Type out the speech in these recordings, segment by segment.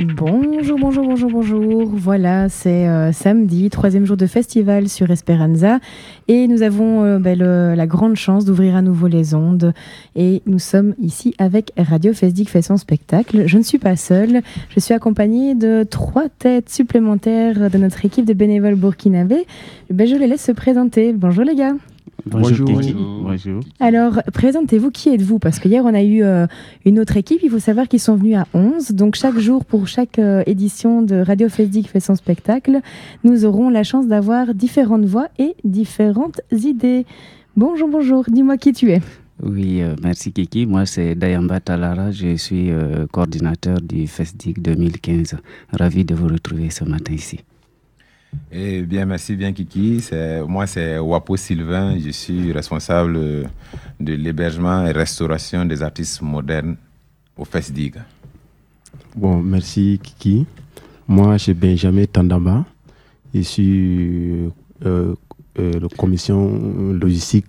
Bonjour, bonjour, bonjour, bonjour. Voilà, c'est samedi, 3e jour de festival sur Esperanza. Et nous avons la grande chance d'ouvrir à nouveau les ondes. Et nous sommes ici avec Radio Fesdig fait son spectacle. Je ne suis pas seule. Je suis accompagnée de 3 têtes supplémentaires de notre équipe de bénévoles burkinabés. Je les laisse se présenter. Bonjour les gars. Bonjour. Bonjour. Alors, présentez-vous, qui êtes-vous? Parce qu'hier, on a eu une autre équipe. Il faut savoir qu'ils sont venus à 11. Donc, chaque jour, pour chaque édition de Radio Fesdig fait son spectacle, nous aurons la chance d'avoir différentes voix et différentes idées. Bonjour, bonjour. Dis-moi qui tu es. Oui, merci Kiki. Moi, c'est Dayamba Talara. Je suis coordinateur du Fesdig 2015. Ravi de vous retrouver ce matin ici. Eh bien, merci bien Kiki. Moi, c'est Wapo Sylvain. Je suis responsable de l'hébergement et restauration des artistes modernes au Fesdig. Bon, merci Kiki. Moi, c'est Benjamin Tandamba. Je suis la commission logistique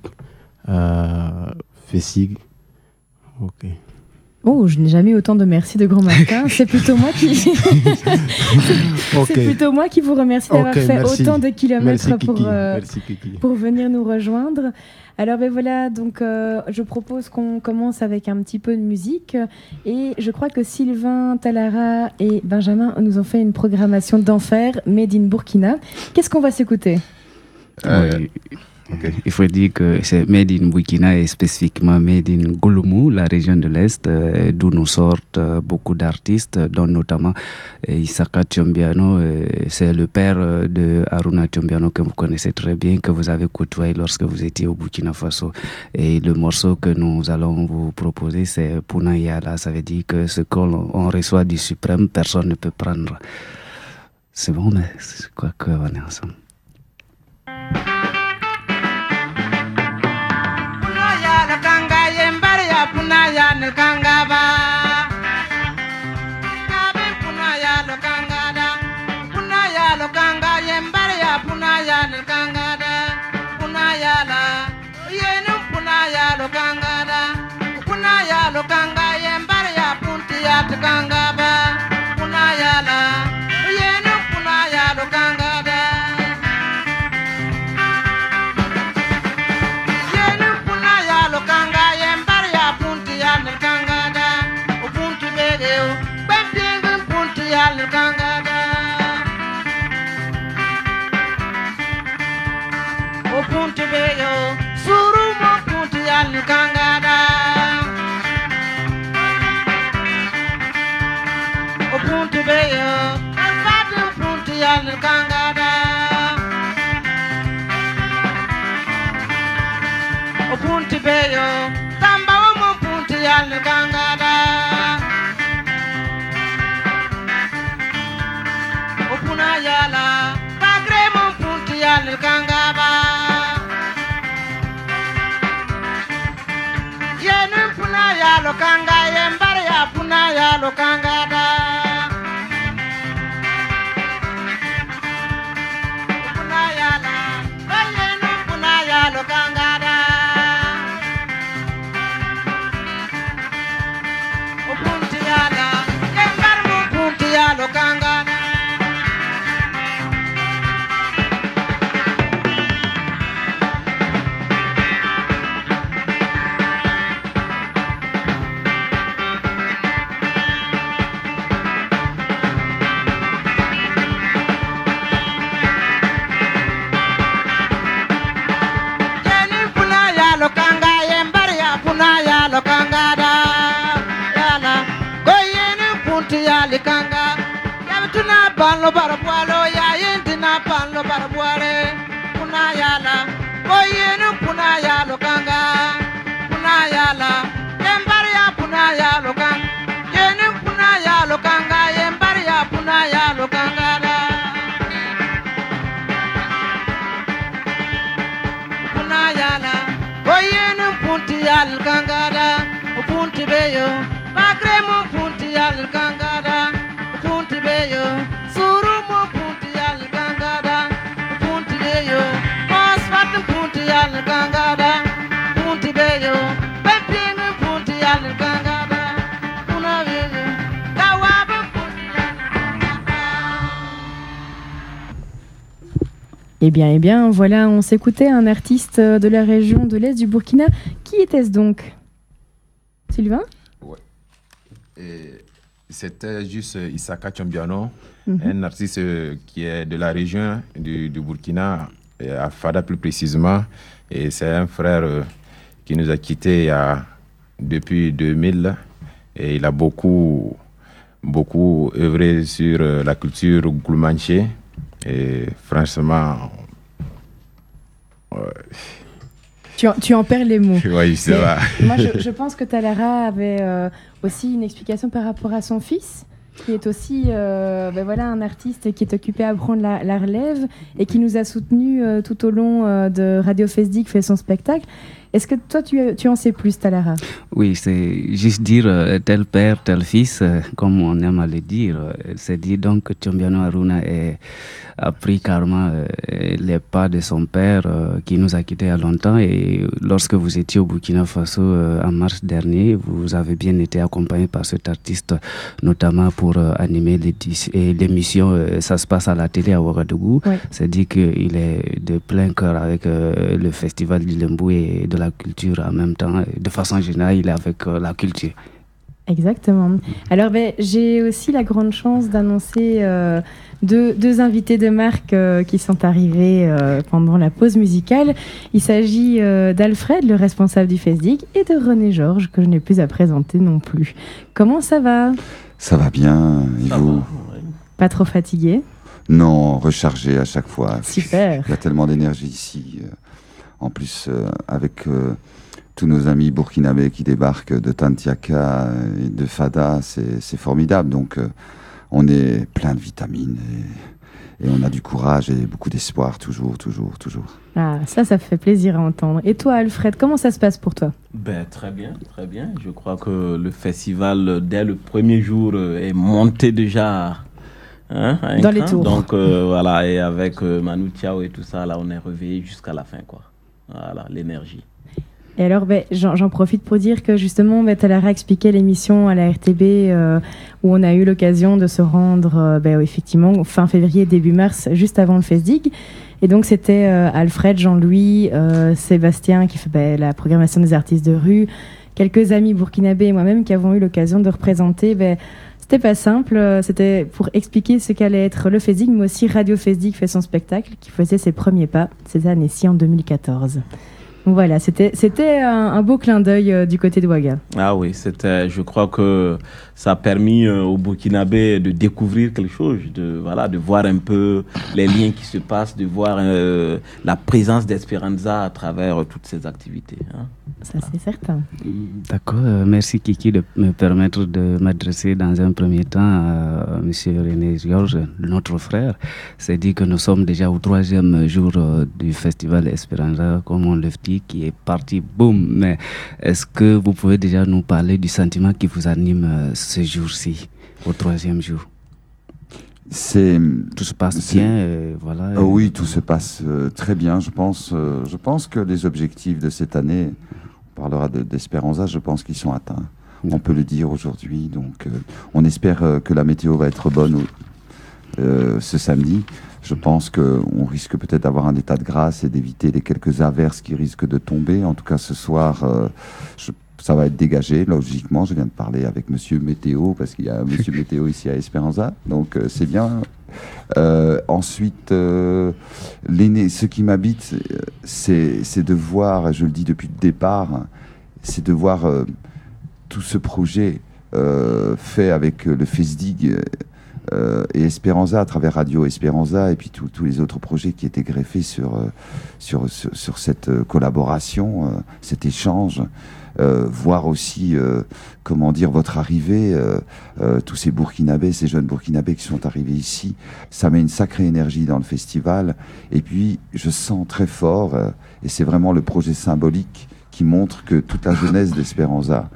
Fesdig. Ok. Oh, je n'ai jamais eu autant de merci de grand matin. C'est plutôt moi qui. C'est plutôt moi qui vous remercie d'avoir fait autant de kilomètres pour venir nous rejoindre. Alors voilà, donc je propose qu'on commence avec un petit peu de musique. Et je crois que Sylvain, Talara et Benjamin nous ont fait une programmation d'enfer made in Burkina. Qu'est-ce qu'on va s'écouter? Okay. Il faut dire que c'est made in Burkina et spécifiquement made in Gouloumou, la région de l'Est, d'où nous sortent beaucoup d'artistes, dont notamment Isaka Thiombiano. C'est le père de Aruna Thiombiano que vous connaissez très bien, que vous avez côtoyé lorsque vous étiez au Burkina Faso. Et le morceau que nous allons vous proposer, c'est Puna Yala. Ça veut dire que ce qu'on reçoit du suprême, personne ne peut prendre. C'est bon, mais je crois qu'on est ensemble. Punaya no kangaba kabe punaya lo kangada punaya lo kanga yembare ya punaya no kangada punaya la yenu punaya lo kangada punaya lo kanga yembare ya puntiya to kangaba punaya la yenu punaya lo kangada yenu punaya lo kanga Puntu beyo, suru mo puntu yalu kangada. O puntu beyo, fatu puntu yalu kangada. O puntu beyo, tamba mo puntu yalu kangada. O puna yala, pagre mo puntu yalu kangaba. Lo kanga yembare ya puna ya lo kanga da puna ya la bayenu puna ya lo kanga da o punti ya la yembare mo punti ya lo kanga da Panlo barabualo ya yentina panlo barabuale puna yala oyenu puna yalo kanga puna yala yembari ya puna yalo kanga yenu puna yalo kanga yembari ya puna yalo kanga da puna yala oyenu punti yalo kanga da punti beyo makremo punti yalo kanga da punti beyo surumo punti yal gangada punti beyo osfat punti yal gangada punti beyo pepin punti yal gangada puna beyo kawaba punti yal Eh bien, voilà, on s'écoutait un artiste de la région de l'Est du Burkina. Qui était-ce donc? Sylvain? Ouais. Et c'était juste Isaka Chombiano, un artiste qui est de la région du Burkina, à Fada plus précisément. Et c'est un frère qui nous a quittés depuis 2000. Et il a beaucoup œuvré sur la culture gouloumanché. Et franchement... Tu en perds les mots. Oui, c'est vrai. Moi, je pense que Talara avait aussi une explication par rapport à son fils, qui est aussi un artiste qui est occupé à prendre la relève et qui nous a soutenus tout au long de Radio Fesdig fait son spectacle. Est-ce que toi, tu en sais plus, Talara? Oui, c'est juste dire tel père, tel fils, comme on aime à le dire. C'est dire donc que Chombiano Aruna a pris carrément les pas de son père qui nous a quittés il y a longtemps. Et lorsque vous étiez au Burkina Faso en mars dernier, vous avez bien été accompagné par cet artiste, notamment pour animer l'émission. Ça se passe à la télé à Ouagadougou. Oui. C'est dit qu'il est de plein cœur avec le festival du Lembou et de la culture en même temps. De façon générale, il est avec la culture. Exactement. Alors, j'ai aussi la grande chance d'annoncer deux invités de marque qui sont arrivés pendant la pause musicale. Il s'agit d'Alfred, le responsable du Fesdig, et de René Georges, que je n'ai plus à présenter non plus. Comment ça va? Ça va bien, et vous? Pas trop fatigué? Non, rechargé à chaque fois. Super. Il y a tellement d'énergie ici. En plus, avec tous nos amis burkinabés qui débarquent de Tantiaka et de Fada, c'est formidable. Donc, on est plein de vitamines et on a du courage et beaucoup d'espoir, toujours. Ah, ça fait plaisir à entendre. Et toi, Alfred, comment ça se passe pour toi? Très bien. Je crois que le festival, dès le premier jour, est monté déjà... dans les tours. Donc, voilà, et avec Manu Chao et tout ça, là, on est réveillé jusqu'à la fin, quoi. Voilà, l'énergie. Et alors, j'en profite pour dire que justement, Talara a expliqué l'émission à la RTB où on a eu l'occasion de se rendre effectivement fin février, début mars, juste avant le Fesdig. Et donc, c'était Alfred, Jean-Louis, Sébastien qui fait la programmation des artistes de rue, quelques amis burkinabés et moi-même qui avons eu l'occasion de représenter... C'était pas simple, c'était pour expliquer ce qu'allait être le Fesdig, mais aussi Radio Fesdig fait son spectacle, qui faisait ses premiers pas ces années-ci en 2014. Donc voilà, c'était un beau clin d'œil du côté de Ouaga. Ah oui, je crois que ça a permis aux Burkinabés de découvrir quelque chose, de voir un peu les liens qui se passent, de voir la présence d'Esperanza à travers toutes ces activités. Ça, c'est certain. D'accord. Merci, Kiki, de me permettre de m'adresser dans un premier temps à M. René Georges, notre frère. C'est dit que nous sommes déjà au 3e jour du festival Esperanza, comme on le dit, qui est parti, boum. Mais est-ce que vous pouvez déjà nous parler du sentiment qui vous anime ce jour-ci, au 3e jour? Tout se passe bien, voilà. Oui, tout se passe très bien. Je pense que les objectifs de cette année, on parlera d'Esperanza, je pense qu'ils sont atteints. On peut le dire aujourd'hui. Donc, on espère que la météo va être bonne ce samedi. Je pense qu'on risque peut-être d'avoir un état de grâce et d'éviter les quelques averses qui risquent de tomber. En tout cas, ce soir, ça va être dégagé, logiquement. Je viens de parler avec Monsieur Météo, parce qu'il y a Monsieur Météo ici à Esperanza. Donc, c'est bien. Ensuite, ce qui m'habite, c'est de voir, je le dis depuis le départ, c'est de voir tout ce projet fait avec le Fesdig et Esperanza, à travers Radio Esperanza, et puis tous les autres projets qui étaient greffés sur cette collaboration, cet échange. Voir aussi, votre arrivée, tous ces Burkinabés, ces jeunes Burkinabés qui sont arrivés ici, ça met une sacrée énergie dans le festival. Et puis, je sens très fort, et c'est vraiment le projet symbolique qui montre que toute la jeunesse d'Esperanza,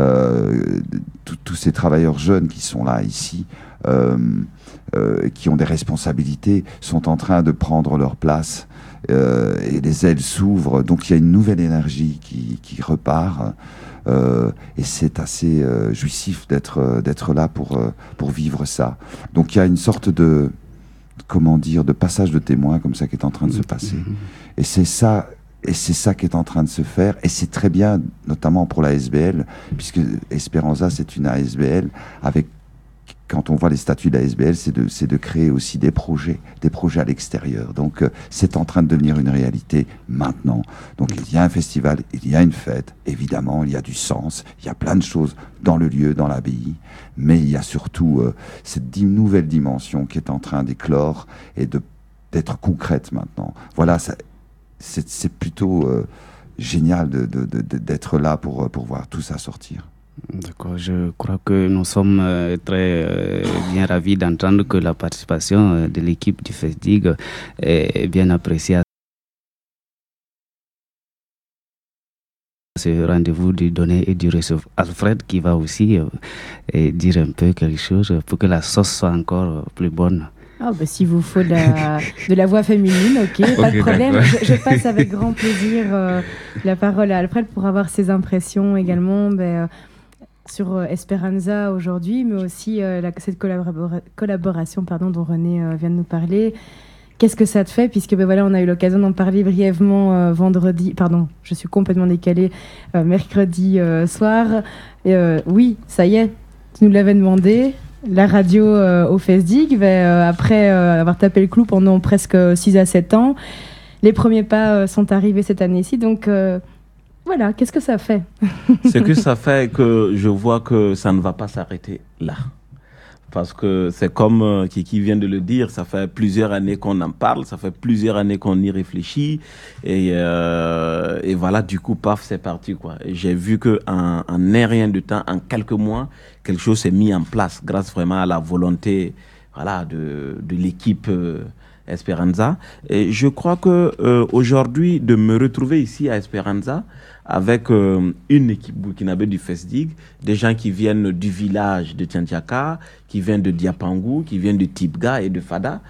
tous ces travailleurs jeunes qui sont là, ici, qui ont des responsabilités, sont en train de prendre leur place. Et les ailes s'ouvrent, donc il y a une nouvelle énergie qui repart, et c'est assez jouissif d'être là pour vivre ça. Donc il y a une sorte de de passage de témoin comme ça qui est en train de se passer. Et c'est ça qui est en train de se faire, et c'est très bien, notamment pour la SBL, puisque Esperanza, c'est une ASBL, quand on voit les statuts de la SBL, c'est de créer aussi des projets à l'extérieur. Donc, c'est en train de devenir une réalité maintenant. Donc, il y a un festival, il y a une fête, évidemment, il y a du sens, il y a plein de choses dans le lieu, dans l'abbaye, mais il y a surtout cette nouvelle dimension qui est en train d'éclore et d'être concrète maintenant. Voilà, c'est plutôt génial d'être là pour voir tout ça sortir. D'accord, je crois que nous sommes très bien ravis d'entendre que la participation de l'équipe du FESDIG est bien appréciée à ce rendez-vous du donner et du recevoir. Alfred qui va aussi dire un peu quelque chose pour que la sauce soit encore plus bonne. Ah bah, s'il vous faut de la voix féminine, ok, pas de problème. Je passe avec grand plaisir la parole à Alfred pour avoir ses impressions également sur Esperanza aujourd'hui, mais aussi cette collaboration dont René vient de nous parler. Qu'est-ce que ça te fait, puisque voilà, on a eu l'occasion d'en parler brièvement je suis complètement décalée, mercredi soir. Oui, ça y est, tu nous l'avais demandé. La radio au FESDIG, après avoir tapé le clou pendant presque 6 à 7 ans, les premiers pas sont arrivés cette année-ci, donc voilà, qu'est-ce que ça fait? Ce que ça fait, que je vois que ça ne va pas s'arrêter là. Parce que c'est comme Kiki vient de le dire, ça fait plusieurs années qu'on en parle, ça fait plusieurs années qu'on y réfléchit. Et voilà, du coup, paf, c'est parti, quoi. Et j'ai vu qu'en un rien de temps, en quelques mois, quelque chose s'est mis en place grâce vraiment à la volonté de l'équipe Esperanza. Et je crois que aujourd'hui, de me retrouver ici à Esperanza, avec une équipe burkinabé du FESDIG, des gens qui viennent du village de Tiantiaka, qui viennent de Diapangou, qui viennent de Tibga et de Fada.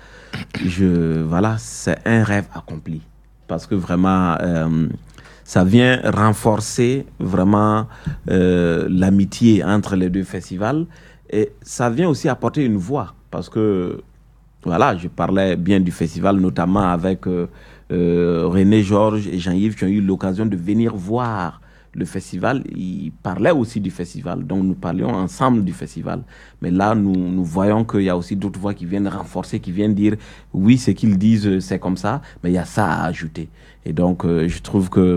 C'est un rêve accompli. Parce que vraiment, ça vient renforcer vraiment l'amitié entre les deux festivals. Et ça vient aussi apporter une voix. Parce que, je parlais bien du festival, notamment avec René, Georges et Jean-Yves qui ont eu l'occasion de venir voir le festival. Ils parlaient aussi du festival, donc nous parlions ensemble du festival. Mais là, nous voyons qu'il y a aussi d'autres voix qui viennent renforcer, qui viennent dire oui, ce qu'ils disent, c'est comme ça, mais il y a ça à ajouter. Et donc, je trouve que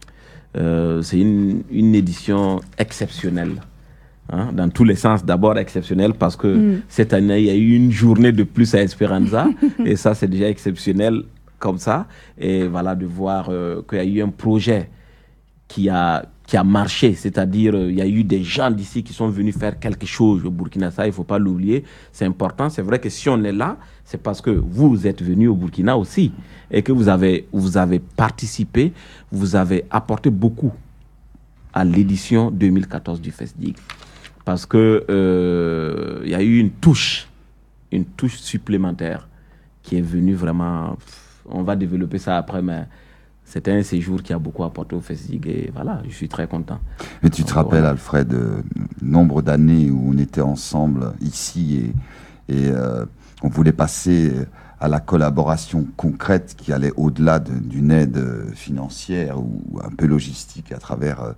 c'est une édition exceptionnelle. Dans tous les sens, d'abord exceptionnel parce que cette année, il y a eu une journée de plus à Esperanza et ça, c'est déjà exceptionnel comme ça. Et voilà, de voir qu'il y a eu un projet qui a marché, c'est-à-dire il y a eu des gens d'ici qui sont venus faire quelque chose au Burkina. Ça, il ne faut pas l'oublier, c'est important. C'est vrai que si on est là, c'est parce que vous êtes venus au Burkina aussi et que vous avez participé, vous avez apporté beaucoup à l'édition 2014 du FESDIG. Parce que y a eu une touche supplémentaire qui est venue vraiment. On va développer ça après, mais c'était un séjour qui a beaucoup apporté au FESDIG et voilà, je suis très content. Mais tu te rappelles, Alfred, nombre d'années où on était ensemble ici et on voulait passer à la collaboration concrète qui allait au-delà d'une aide financière ou un peu logistique à travers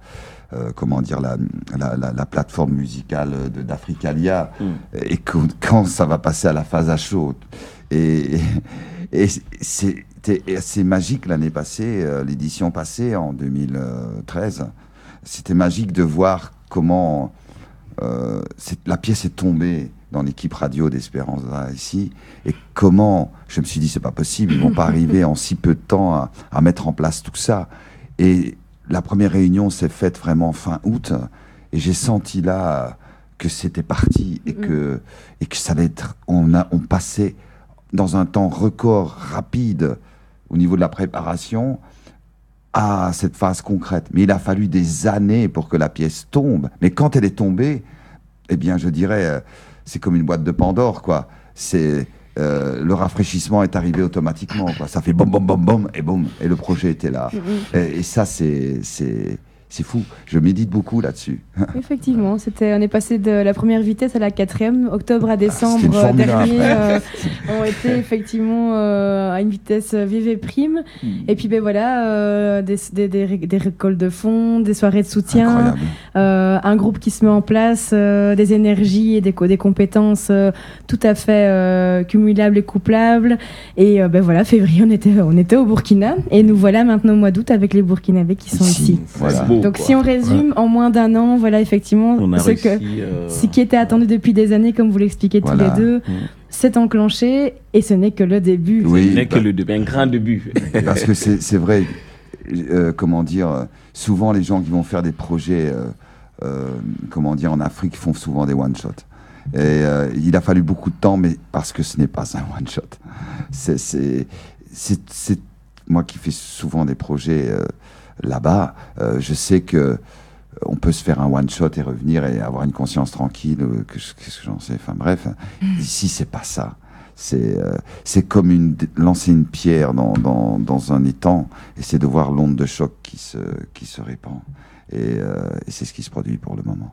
la plateforme musicale d'Africalia et quand ça va passer à la phase à chaud et c'était assez magique l'année passée, l'édition passée en 2013, c'était magique de voir comment la pièce est tombée dans l'équipe radio d'Esperanza ici, et comment, je me suis dit, c'est pas possible, ils vont pas arriver en si peu de temps à mettre en place tout ça. Et la première réunion s'est faite vraiment fin août, et j'ai senti là que c'était parti, et que ça allait être, on passait dans un temps record, rapide, au niveau de la préparation, à cette phase concrète. Mais il a fallu des années pour que la pièce tombe. Mais quand elle est tombée, eh bien, je dirais, c'est comme une boîte de Pandore, quoi. C'est le rafraîchissement est arrivé automatiquement, quoi. Ça fait bom bom bom bom et boum, et le projet était là. Et ça, c'est C'est fou. Je médite beaucoup là-dessus. Effectivement, on est passé de la première vitesse à la 4e. Octobre à C'était une décembre Formule 1 dernier ont été effectivement à une vitesse vive et prime. Et puis ben voilà, des récoltes de fonds, des soirées de soutien, un groupe qui se met en place, des énergies et des compétences tout à fait cumulables et couplables. Et ben voilà, février, on était au Burkina et nous voilà maintenant au mois d'août avec les Burkinabés qui sont ici. Voilà. Donc si on résume, en moins d'un an, voilà effectivement ce qui était attendu depuis des années, comme vous l'expliquez tous les deux, s'est enclenché et ce n'est que le début. Oui, ce n'est que le début, un grand début. Parce que c'est vrai, comment dire, souvent les gens qui vont faire des projets, comment dire, en Afrique font souvent des one-shots. Et il a fallu beaucoup de temps, mais parce que ce n'est pas un one-shot. C'est moi qui fais souvent des projets là-bas, je sais que on peut se faire un one-shot et revenir et avoir une conscience tranquille, qu'est-ce que j'en sais, enfin bref. Ici, c'est pas ça. C'est comme lancer une pierre dans un étang, et c'est de voir l'onde de choc qui se répand. Et c'est ce qui se produit pour le moment.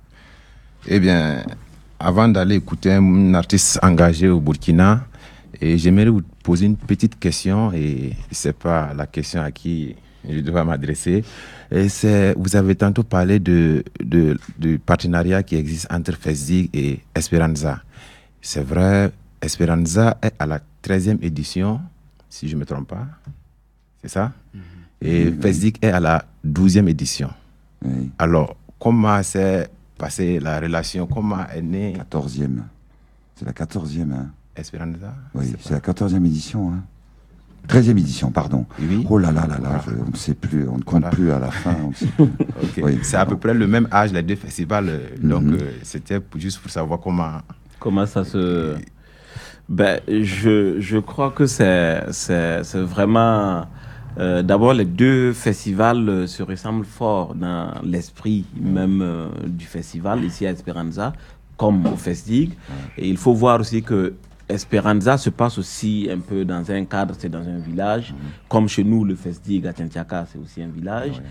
Eh bien, avant d'aller écouter un artiste engagé au Burkina, et j'aimerais vous poser une petite question, et c'est pas la question à qui je dois m'adresser. Et vous avez tantôt parlé du partenariat qui existe entre FESDIG et Esperanza. C'est vrai, Esperanza est à la 13e édition, si je ne me trompe pas. C'est ça? Et FESDIG est à la 12e édition. Oui. Alors, comment s'est passée la relation? Comment est née 14e. C'est la 14e, hein. Esperanza? Oui, c'est la 14e édition, hein. 13e édition, pardon. Oui. Oh là là là là, on ne sait plus, on ne compte plus à la fin. On sait plus. Okay. Oui, c'est à peu près le même âge, les deux festivals. Donc, c'était juste pour savoir comment ça se... Ben, je crois que c'est vraiment... D'abord, les deux festivals se ressemblent fort dans l'esprit même du festival, ici à Esperanza, comme au FESDIG. Et il faut voir aussi que Esperanza se passe aussi un peu dans un cadre, c'est dans un village, comme chez nous, le FESDIG à Tintiaka, c'est aussi un village.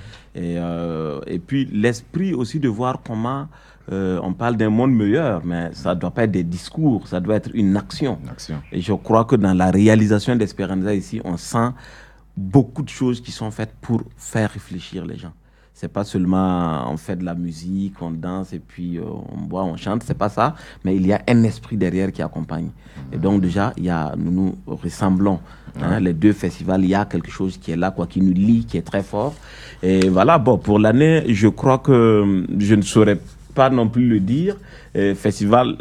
Et puis l'esprit aussi de voir comment on parle d'un monde meilleur, mais ça ne doit pas être des discours, ça doit être une action. Et je crois que dans la réalisation d'Esperanza ici, on sent beaucoup de choses qui sont faites pour faire réfléchir les gens. C'est pas seulement on fait de la musique, on danse et puis on boit, on chante, c'est pas ça, mais il y a un esprit derrière qui accompagne. Et donc déjà, nous ressemblons. Les deux festivals, il y a quelque chose qui est là, qui nous lie, qui est très fort. Et voilà, bon, pour l'année, je crois que je ne saurais pas non plus le dire. Festival,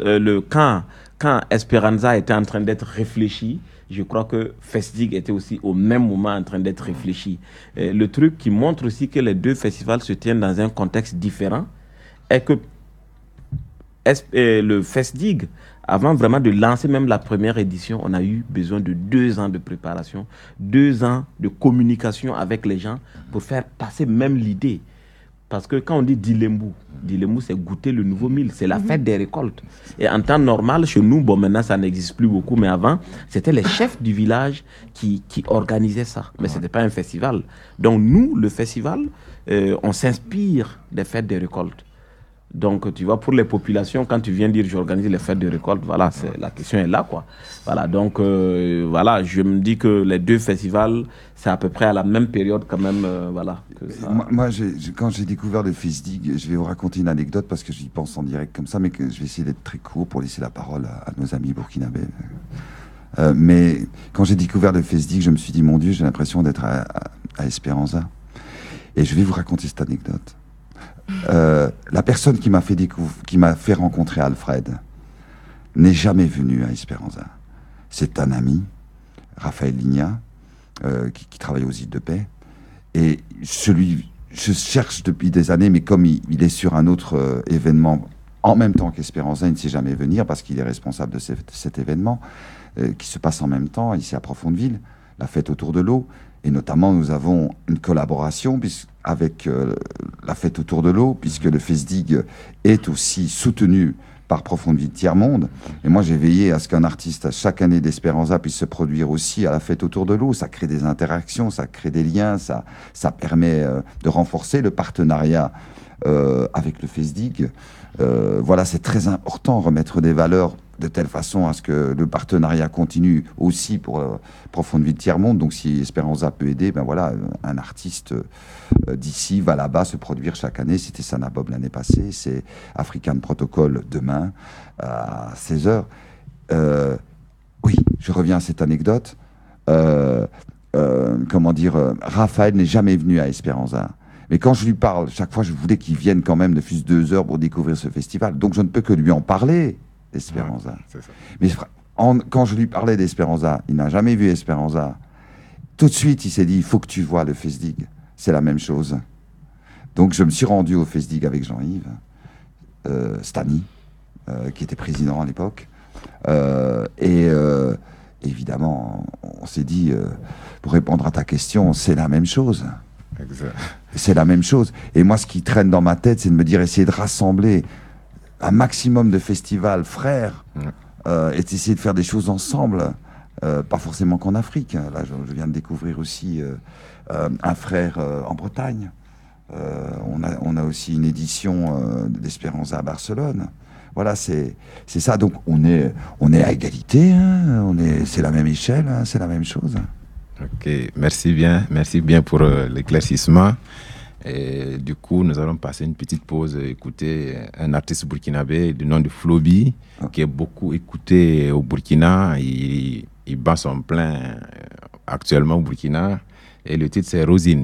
quand Esperanza était en train d'être réfléchi, je crois que FESDIG était aussi au même moment en train d'être réfléchi. Le truc qui montre aussi que les deux festivals se tiennent dans un contexte différent est que le FESDIG, avant vraiment de lancer même la première édition, on a eu besoin de 2 ans de préparation, 2 ans de communication avec les gens pour faire passer même l'idée. Parce que quand on dit Dilembu, c'est goûter le nouveau mil, c'est la fête des récoltes. Et en temps normal, chez nous, bon maintenant ça n'existe plus beaucoup, mais avant, c'était les chefs du village qui organisaient ça. Mais ce n'était pas un festival. Donc nous, le festival, on s'inspire des fêtes des récoltes. Donc, tu vois, pour les populations, quand tu viens dire j'organise les fêtes de récolte, voilà, la question est là, quoi. Voilà, donc, voilà, je me dis que les deux festivals, c'est à peu près à la même période quand même, voilà. Que ça... Moi, quand j'ai découvert le FESDIG, je vais vous raconter une anecdote parce que j'y pense en direct comme ça, mais que je vais essayer d'être très court pour laisser la parole à nos amis burkinabés. Mais quand j'ai découvert le FESDIG, je me suis dit, mon Dieu, j'ai l'impression d'être à Esperanza. Et je vais vous raconter cette anecdote. La personne qui m'a fait rencontrer Alfred n'est jamais venue à Esperanza. C'est un ami, Raphaël Ligna, qui travaille aux îles de Paix. Et je cherche depuis des années, mais comme il est sur un autre événement en même temps qu'Esperanza, il ne sait jamais venir parce qu'il est responsable de cet événement qui se passe en même temps ici à Profondeville, la fête autour de l'eau. Et notamment, nous avons une collaboration avec la fête autour de l'eau, puisque le FESDIG est aussi soutenu par Profonde Vie de Tiers-Monde. Et moi, j'ai veillé à ce qu'un artiste, chaque année d'Espéranza, puisse se produire aussi à la fête autour de l'eau. Ça crée des interactions, ça crée des liens, ça permet de renforcer le partenariat avec le FESDIG. Voilà, c'est très important, remettre des valeurs de telle façon à ce que le partenariat continue aussi pour Profonde Vie de Tiers-Monde. Donc si Espéranza peut aider, ben voilà, un artiste d'ici va là-bas se produire chaque année. C'était Sana Bob l'année passée, c'est African Protocol demain à 16h. Oui, je reviens à cette anecdote. Raphaël n'est jamais venu à Espéranza. Mais quand je lui parle, chaque fois je voulais qu'il vienne quand même de fût 2 heures pour découvrir ce festival. Donc je ne peux que lui en parler d'Espéranza. Mais quand je lui parlais d'Espéranza, il n'a jamais vu Espéranza. Tout de suite, il s'est dit, il faut que tu vois le FESDIG. C'est la même chose. Donc je me suis rendu au FESDIG avec Jean-Yves, Stani, qui était président à l'époque. Évidemment, on s'est dit, pour répondre à ta question, c'est la même chose. Exact. C'est la même chose. Et moi, ce qui traîne dans ma tête, c'est de me dire, essayer de rassembler un maximum de festivals frères et d'essayer de faire des choses ensemble. Pas forcément qu'en Afrique. Là, je viens de découvrir aussi un frère en Bretagne. On a aussi une édition d'Espéranza à Barcelone. Voilà, c'est ça. Donc, on est à égalité. Hein, c'est la même échelle. Hein, c'est la même chose. Ok, merci bien pour l'éclaircissement. Et du coup, nous allons passer une petite pause, écouter un artiste burkinabé du nom de Flobi, qui est beaucoup écouté au Burkina. Il bat son plein actuellement au Burkina. Et le titre, c'est Rosine.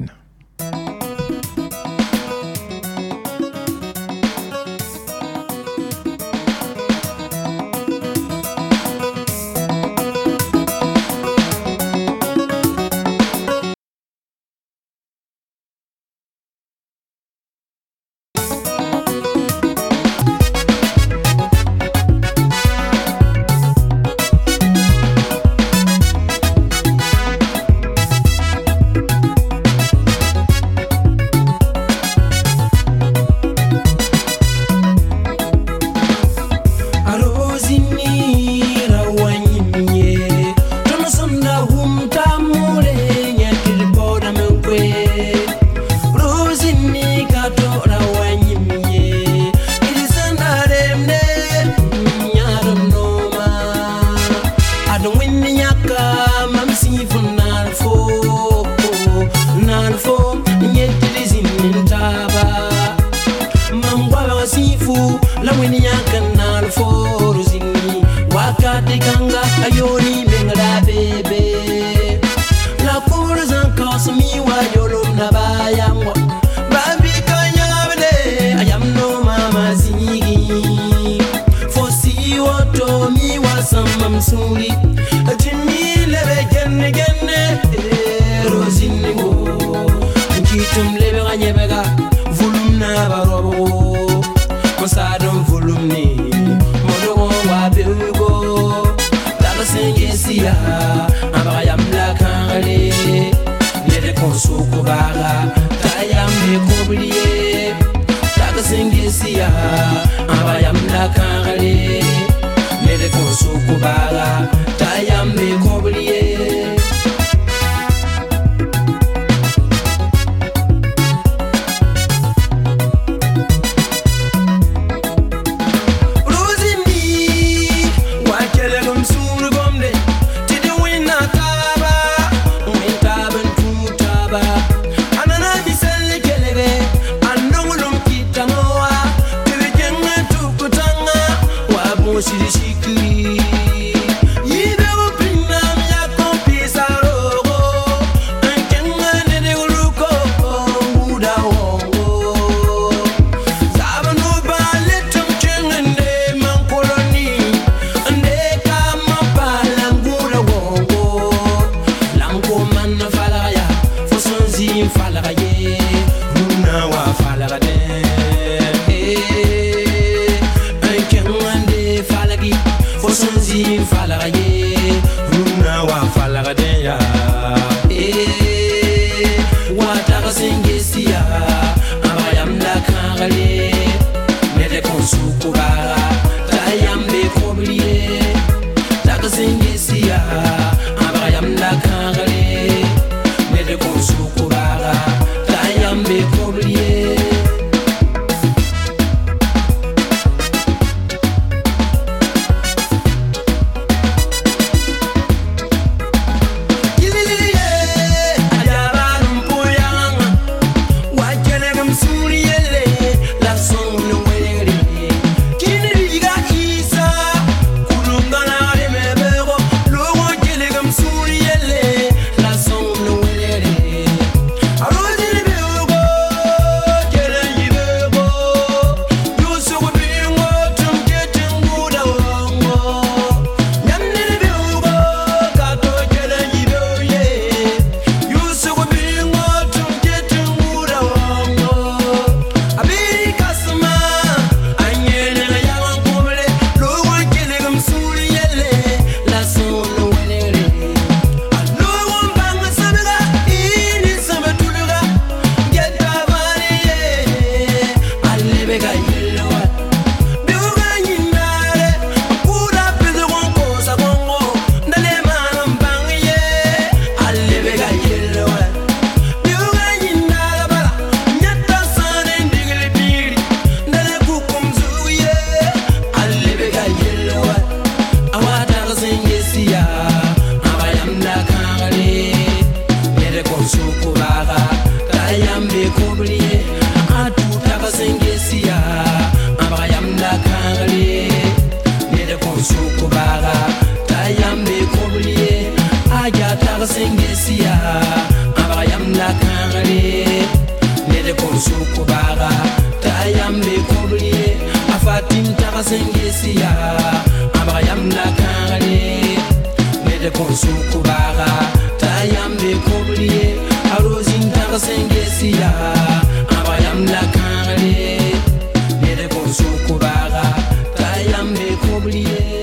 Fatim Tarasengesia, Abraham Nakangale, Mede Konsukubara, Tayambe Koblier, Arosin Tarasengesia, Abraham Nakangale, Mede Konsukubara, Tayambe Koblier.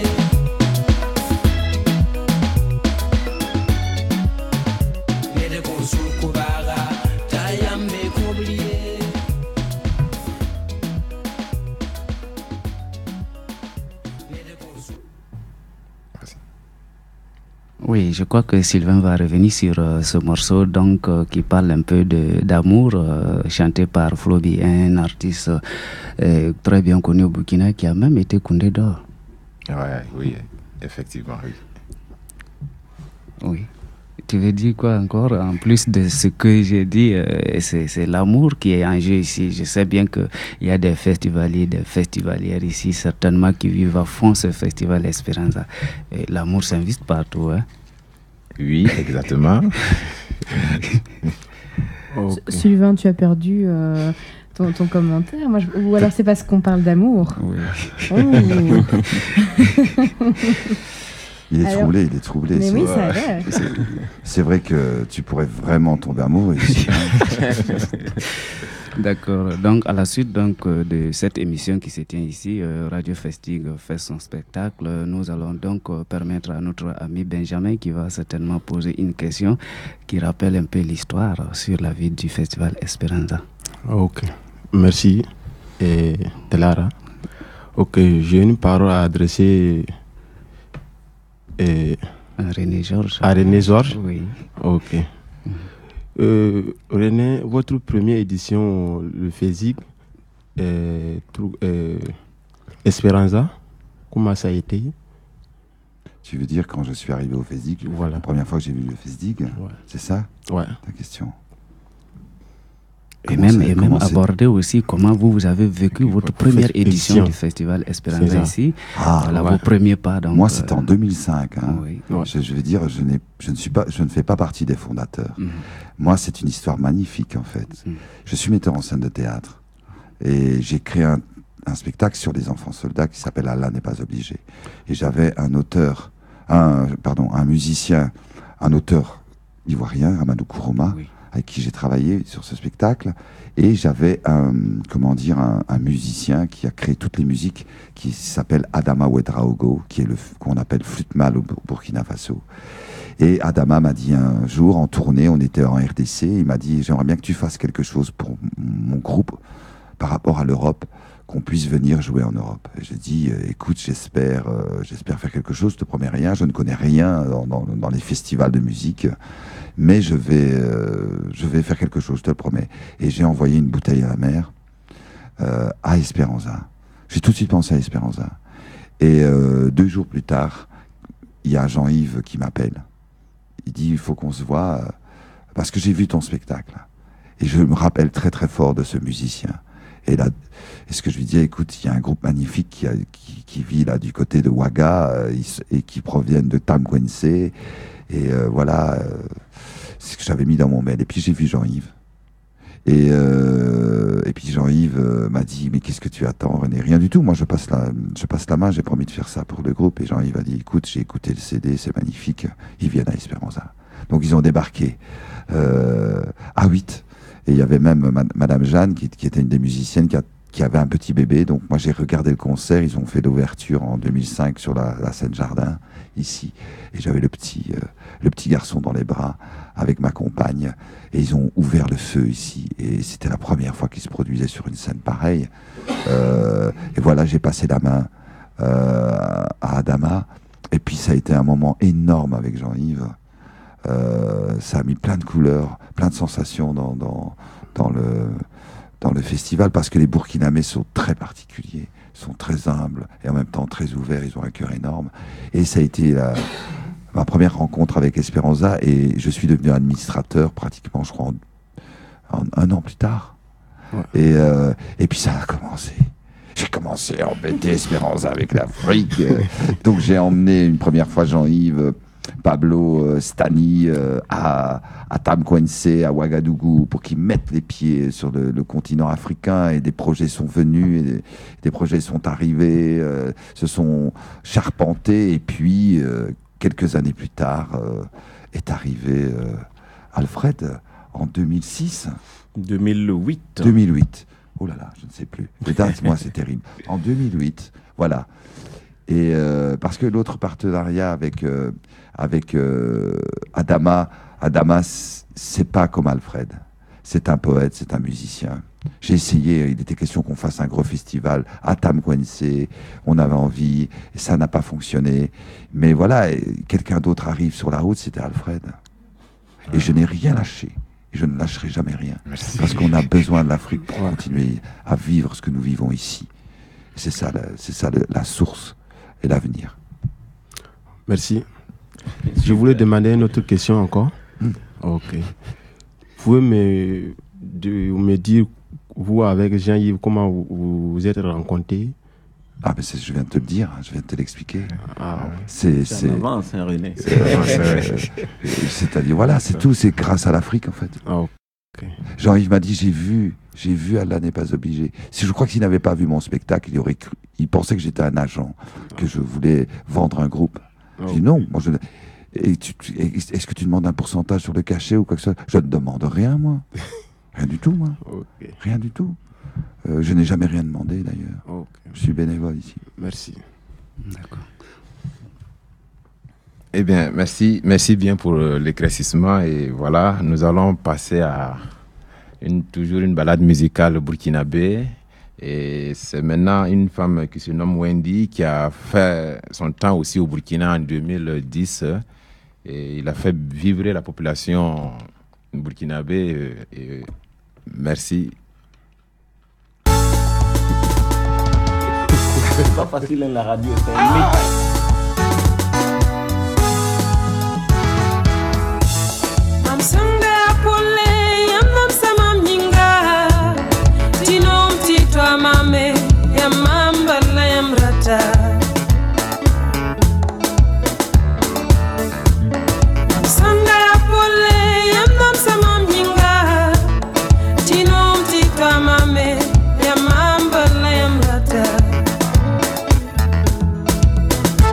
Mede Konsukubara, Tayambe Koblier. Oui, je crois que Sylvain va revenir sur ce morceau donc, qui parle un peu d'amour, chanté par Flobi, un artiste très bien connu au Burkina qui a même été Koundé d'or. Oui, effectivement, oui. Oui. Tu veux dire quoi encore? En plus de ce que j'ai dit, c'est l'amour qui est en jeu ici. Je sais bien qu'il y a des festivaliers, des festivalières ici, certainement qui vivent à fond ce festival Esperanza. Et l'amour s'invite partout. Hein? Oui, exactement. Okay. Sylvain, tu as perdu ton commentaire. Ou alors c'est parce qu'on parle d'amour. Oui. Il est troublé. Mais oui, ça a l'air. C'est vrai que tu pourrais vraiment tomber amoureux ici. D'accord. Donc, à la suite de cette émission qui se tient ici, Radio Festig fait son spectacle. Nous allons donc permettre à notre ami Benjamin, qui va certainement poser une question qui rappelle un peu l'histoire sur la vie du festival Esperanza. Ok. Merci, Telara. Ok, j'ai une parole à adresser à René Georges. À René Georges? Oui. Ok. René, votre première édition, le FESIG, Esperanza, comment ça a été? Tu veux dire quand je suis arrivé au FESIG, voilà. La première fois que j'ai vu le FESIG, ouais. C'est ça? Ouais. Ta question. Et même aborder aussi comment vous avez vécu votre première édition du festival Esperanza ici. Vos premiers pas. Donc, moi, c'était en 2005. Hein. Oui. Je veux dire, je ne fais pas partie des fondateurs. Moi, c'est une histoire magnifique, en fait. Je suis metteur en scène de théâtre. Et j'ai créé un spectacle sur les enfants soldats qui s'appelle Allah n'est pas obligé. Et j'avais un musicien, un auteur ivoirien, Amadou Kouroma, avec qui j'ai travaillé sur ce spectacle, et j'avais un musicien qui a créé toutes les musiques, qui s'appelle Adama Ouedraogo, qui est qu'on appelle flûte mâle au Burkina Faso. Et Adama m'a dit un jour, en tournée, on était en RDC, il m'a dit, j'aimerais bien que tu fasses quelque chose pour mon groupe par rapport à l'Europe, qu'on puisse venir jouer en Europe. Et j'ai dit, écoute, j'espère faire quelque chose, je te promets rien, je ne connais rien dans les festivals de musique, mais je vais faire quelque chose, je te le promets. Et j'ai envoyé une bouteille à la mer à Esperanza. J'ai tout de suite pensé à Esperanza. Et 2 jours plus tard, il y a Jean-Yves qui m'appelle. Il dit, il faut qu'on se voit, parce que j'ai vu ton spectacle. Et je me rappelle très très fort de ce musicien. Et là, est-ce que je lui dis, écoute, il y a un groupe magnifique qui vit là du côté de Ouaga et qui proviennent de Tamkwense. Et voilà, c'est ce que j'avais mis dans mon mail. Et puis j'ai vu Jean-Yves. Et puis Jean-Yves m'a dit, mais qu'est-ce que tu attends, René? Rien du tout. Moi, je passe la main. J'ai promis de faire ça pour le groupe. Et Jean-Yves a dit, écoute, j'ai écouté le CD, c'est magnifique. Ils viennent à Esperanza. Donc ils ont débarqué à 8. Et il y avait même Madame Jeanne, qui était une des musiciennes, qui avait un petit bébé. Donc moi, j'ai regardé le concert. Ils ont fait l'ouverture en 2005 sur la scène Jardin, ici. Et j'avais le petit garçon dans les bras avec ma compagne. Et ils ont ouvert le feu ici. Et c'était la première fois qu'ils se produisaient sur une scène pareille. Et voilà, j'ai passé la main à Adama. Et puis ça a été un moment énorme avec Jean-Yves. Ça a mis plein de couleurs, plein de sensations dans le festival, parce que les Burkinabés sont très particuliers, sont très humbles et en même temps très ouverts, ils ont un cœur énorme. Et ça a été ma première rencontre avec Esperanza, et je suis devenu administrateur pratiquement, je crois, en 1 an plus tard. Ouais. Et puis ça a commencé. J'ai commencé à embêter Esperanza avec l'Afrique. Donc j'ai emmené une première fois Jean-Yves Pablo Stani à Tamkwense, à Ouagadougou, pour qu'ils mettent les pieds sur le continent africain. Et des projets sont venus, et des projets sont arrivés, se sont charpentés. Et puis, quelques années plus tard, est arrivé Alfred en 2006. 2008. 2008. Oh là là, je ne sais plus. Les dates, moi, c'est terrible. En 2008, voilà. Et parce que l'autre partenariat avec Adama, c'est pas comme Alfred. C'est un poète, c'est un musicien. J'ai essayé, il était question qu'on fasse un gros festival à Tamkwense, on avait envie, et ça n'a pas fonctionné. Mais voilà, quelqu'un d'autre arrive sur la route, c'était Alfred. Et je n'ai rien lâché. Et je ne lâcherai jamais rien. Merci. Parce qu'on a besoin de l'Afrique pour continuer à vivre ce que nous vivons ici. C'est ça la source et l'avenir. Merci. Je voulais demander une autre question encore. Ok. Vous pouvez me dire, vous avec Jean-Yves, comment vous vous êtes rencontrés? Ah, mais je viens de te le dire, je viens de te l'expliquer. Ah, c'est avance, hein, René. C'est-à-dire, voilà, c'est tout, c'est grâce à l'Afrique, en fait. Okay. Jean-Yves m'a dit, j'ai vu Allah n'est pas obligé. Je crois que s'il n'avait pas vu mon spectacle, il pensait que j'étais un agent, que je voulais vendre un groupe. J'ai dit non, moi est-ce que tu demandes un pourcentage sur le cachet ou quoi que ce soit? Je ne demande rien, moi. Rien du tout, moi. Okay. Rien du tout. Je n'ai jamais rien demandé, d'ailleurs. Okay. Je suis bénévole ici. Merci. D'accord. Eh bien, merci bien pour l'éclaircissement. Et voilà, nous allons passer à toujours une balade musicale burkinabé. Et c'est maintenant une femme qui se nomme Wendy, qui a fait son temps aussi au Burkina en 2010. Et il a fait vibrer la population burkinabé. Et merci. C'est pas facile à la radio, c'est un métier. Mame ya mamba la ya mrata Sanga ya pole ya msama mjinga Tino mtika mame ya mamba la ya mrata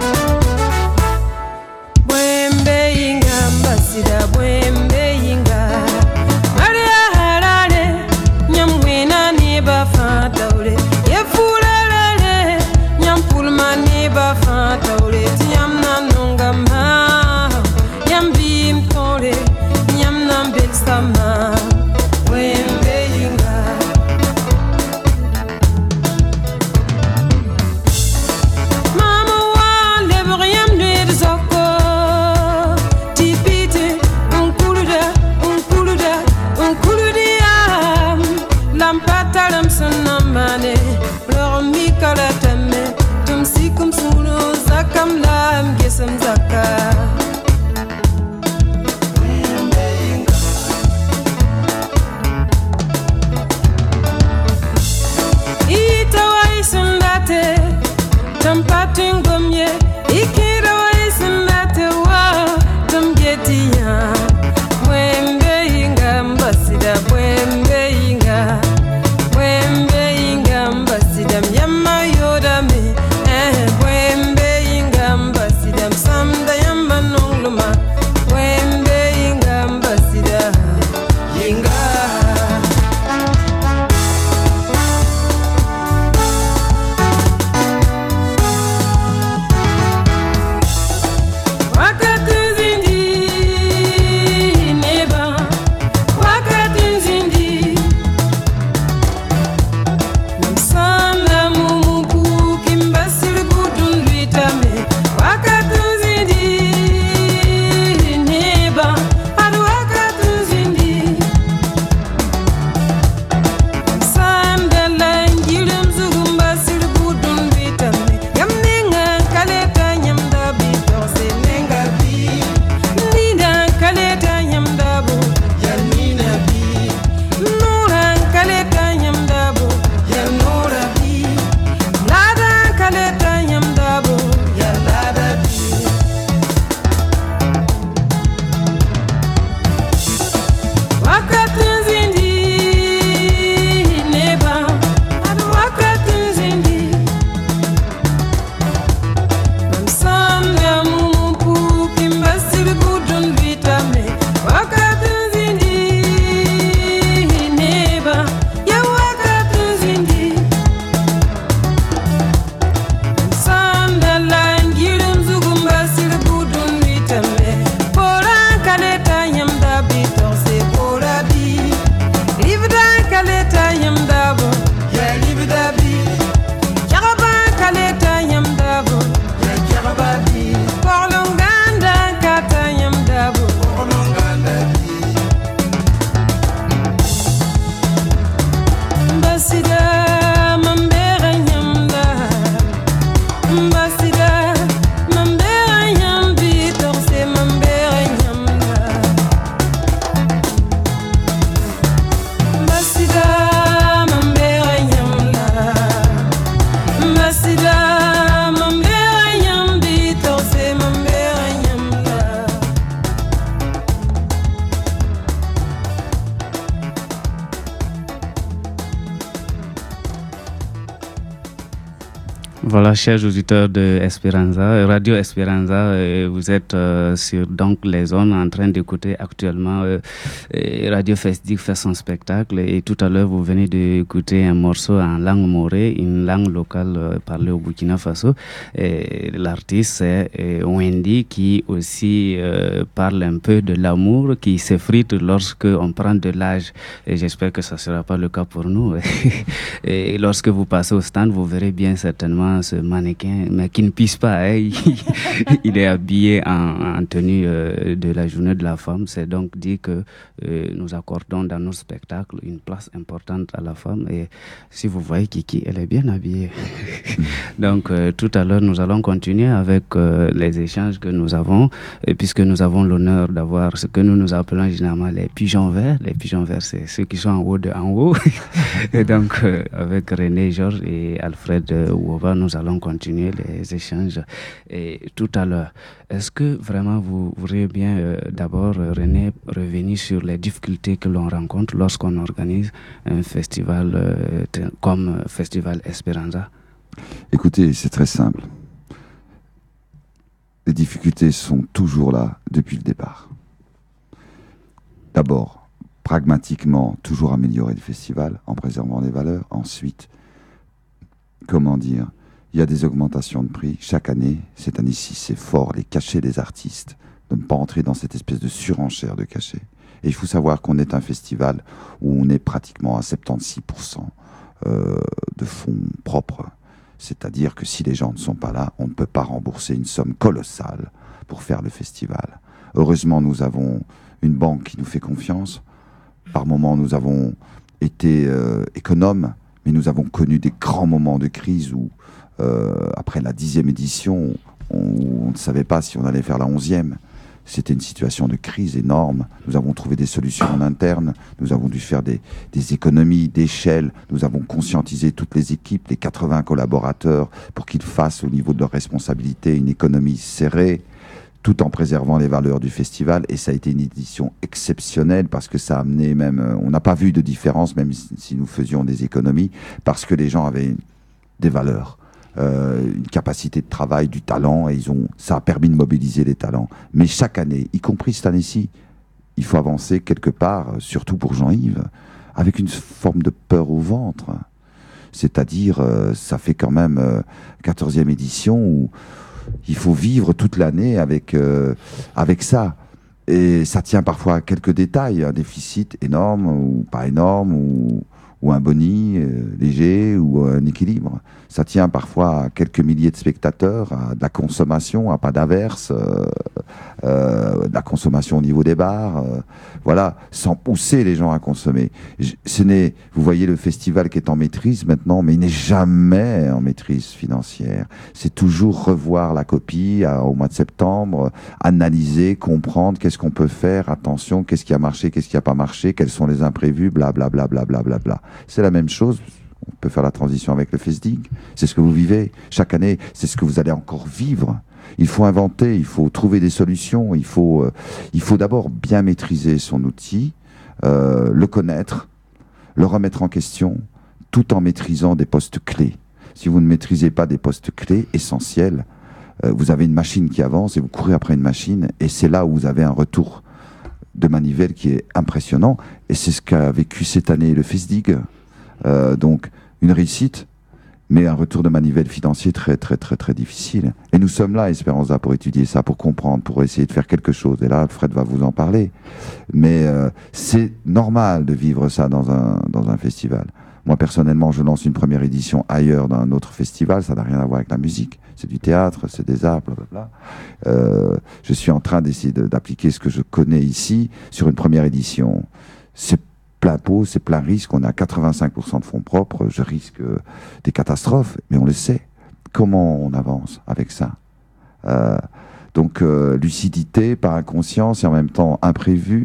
Voilà, chers auditeurs de Esperanza, Radio Esperanza, vous êtes sur donc les zones en train d'écouter actuellement Radio Festic fait son spectacle et tout à l'heure vous venez d'écouter un morceau en langue morée, une langue locale parlée au Burkina Faso. L'artiste c'est Wendy qui aussi parle un peu de l'amour qui s'effrite lorsque on prend de l'âge et j'espère que ça ne sera pas le cas pour nous. Et lorsque vous passez au stand, vous verrez bien certainement ce mannequin, mais qui ne pisse pas. Hein. Il est habillé en tenue de la journée de la femme. C'est donc dit que nous accordons dans nos spectacles une place importante à la femme. Et si vous voyez Kiki, elle est bien habillée. Donc tout à l'heure, nous allons continuer avec les échanges que nous avons, puisque nous avons l'honneur d'avoir ce que nous appelons généralement les pigeons verts. Les pigeons verts, c'est ceux qui sont en haut de en haut. Et donc, avec René, Georges et Alfred Ouova, nous allons continuer les échanges. Et tout à l'heure, est-ce que vraiment vous voudriez bien d'abord, René, revenir sur les difficultés que l'on rencontre lorsqu'on organise un festival comme Festival Esperanza? Écoutez, c'est très simple. Les difficultés sont toujours là depuis le départ. D'abord, pragmatiquement, toujours améliorer le festival en préservant les valeurs. Ensuite, comment dire, il y a des augmentations de prix chaque année. Cette année-ci, c'est fort, les cachets des artistes, de ne pas entrer dans cette espèce de surenchère de cachets. Et il faut savoir qu'on est un festival où on est pratiquement à 76% de fonds propres. C'est-à-dire que si les gens ne sont pas là, on ne peut pas rembourser une somme colossale pour faire le festival. Heureusement, nous avons une banque qui nous fait confiance. Par moments, nous avons été économes, mais nous avons connu des grands moments de crise où, après la 10e édition, on ne savait pas si on allait faire la 11e. C'était une situation de crise énorme. Nous avons trouvé des solutions en interne. Nous avons dû faire des économies d'échelle. Nous avons conscientisé toutes les équipes, les 80 collaborateurs, pour qu'ils fassent au niveau de leurs responsabilités une économie serrée, tout en préservant les valeurs du festival. Et ça a été une édition exceptionnelle parce que ça a amené même... on n'a pas vu de différence, même si nous faisions des économies, parce que les gens avaient des valeurs. Une capacité de travail, du talent, et ça a permis de mobiliser les talents. Mais chaque année, y compris cette année-ci, il faut avancer quelque part, surtout pour Jean-Yves, avec une forme de peur au ventre. C'est-à-dire, ça fait quand même 14e édition où il faut vivre toute l'année avec ça. Et ça tient parfois à quelques détails, un déficit énorme ou pas énorme, ou un boni léger, ou un équilibre. Ça tient parfois à quelques milliers de spectateurs, à de la consommation, à pas d'averse, de la consommation au niveau des bars, voilà, sans pousser les gens à consommer. Vous voyez le festival qui est en maîtrise maintenant, mais il n'est jamais en maîtrise financière. C'est toujours revoir la copie au mois de septembre, analyser, comprendre qu'est-ce qu'on peut faire, attention, qu'est-ce qui a marché, qu'est-ce qui n'a pas marché, quels sont les imprévus, blablabla. C'est la même chose. On peut faire la transition avec le FESDIG. C'est ce que vous vivez chaque année. C'est ce que vous allez encore vivre. Il faut inventer, il faut trouver des solutions. Il faut d'abord bien maîtriser son outil, le connaître, le remettre en question, tout en maîtrisant des postes clés. Si vous ne maîtrisez pas des postes clés essentiels, vous avez une machine qui avance et vous courez après une machine, et c'est là où vous avez un retour de manivelle qui est impressionnant, et c'est ce qu'a vécu cette année le FESDIG. Donc une réussite, mais un retour de manivelle financier très très très très difficile. Et nous sommes là, Esperanza, pour étudier ça, pour comprendre, pour essayer de faire quelque chose. Et là, Fred va vous en parler. Mais c'est normal de vivre ça dans un festival. Moi, personnellement, je lance une première édition ailleurs d'un autre festival. Ça n'a rien à voir avec la musique. C'est du théâtre, c'est des arts, blablabla. Je suis en train d'essayer d'appliquer ce que je connais ici sur une première édition. C'est plein pot, c'est plein risque. On a 85% de fonds propres. Je risque des catastrophes, mais on le sait. Comment on avance avec ça? Donc, lucidité, par inconscience et en même temps imprévu,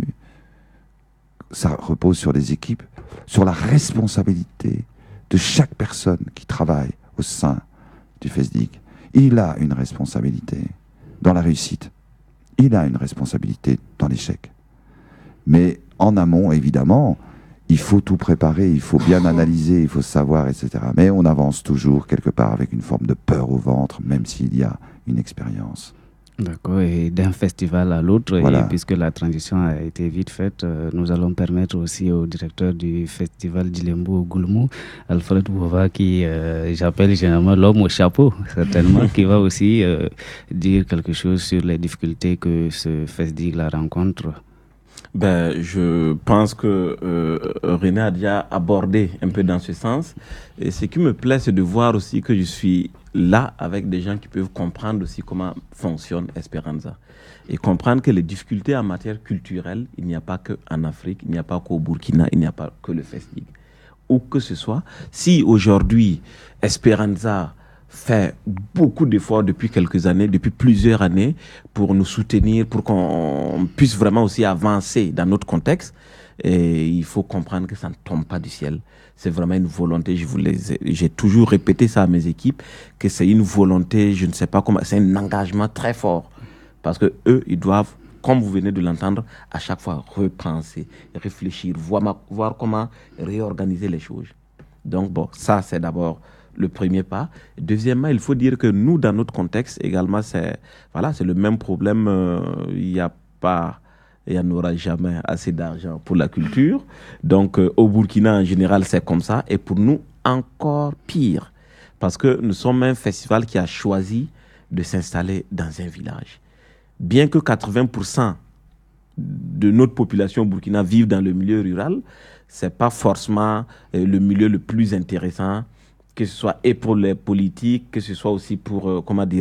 ça repose sur les équipes, sur la responsabilité de chaque personne qui travaille au sein du FESDIG. Il a une responsabilité dans la réussite. Il a une responsabilité dans l'échec. Mais en amont, évidemment, il faut tout préparer, il faut bien analyser, il faut savoir, etc. Mais on avance toujours quelque part avec une forme de peur au ventre, même s'il y a une expérience. D'accord, et d'un festival à l'autre, Voilà. et puisque la transition a été vite faite, nous allons permettre aussi au directeur du festival d'Ilembo Goulmou, Alfred Bova, qui j'appelle généralement l'homme au chapeau, certainement, qui va aussi dire quelque chose sur les difficultés que ce festival rencontre. Ben, je pense que René a déjà abordé un peu dans ce sens. Et ce qui me plaît, c'est de voir aussi que je suis là avec des gens qui peuvent comprendre aussi comment fonctionne Esperanza. Et comprendre que les difficultés en matière culturelle, il n'y a pas qu'en Afrique, il n'y a pas qu'au Burkina, il n'y a pas que le FESDIG. Où que ce soit, si aujourd'hui Esperanza fait beaucoup d'efforts depuis quelques années, depuis plusieurs années, pour nous soutenir, pour qu'on puisse vraiment aussi avancer dans notre contexte. Et il faut comprendre que ça ne tombe pas du ciel. C'est vraiment une volonté. J'ai toujours répété ça à mes équipes, que c'est une volonté, je ne sais pas comment, c'est un engagement très fort. Parce que eux, ils doivent, comme vous venez de l'entendre, à chaque fois repenser, réfléchir, voir comment réorganiser les choses. Donc bon, ça c'est d'abord le premier pas. Deuxièmement, il faut dire que nous, dans notre contexte également, c'est le même problème. Il n'y a pas, il n'y en aura jamais assez d'argent pour la culture. Donc, au Burkina, en général, c'est comme ça. Et pour nous, encore pire. Parce que nous sommes un festival qui a choisi de s'installer dans un village. Bien que 80% de notre population au Burkina vive dans le milieu rural, ce n'est pas forcément le milieu le plus intéressant, que ce soit et pour les politiques, que ce soit aussi pour,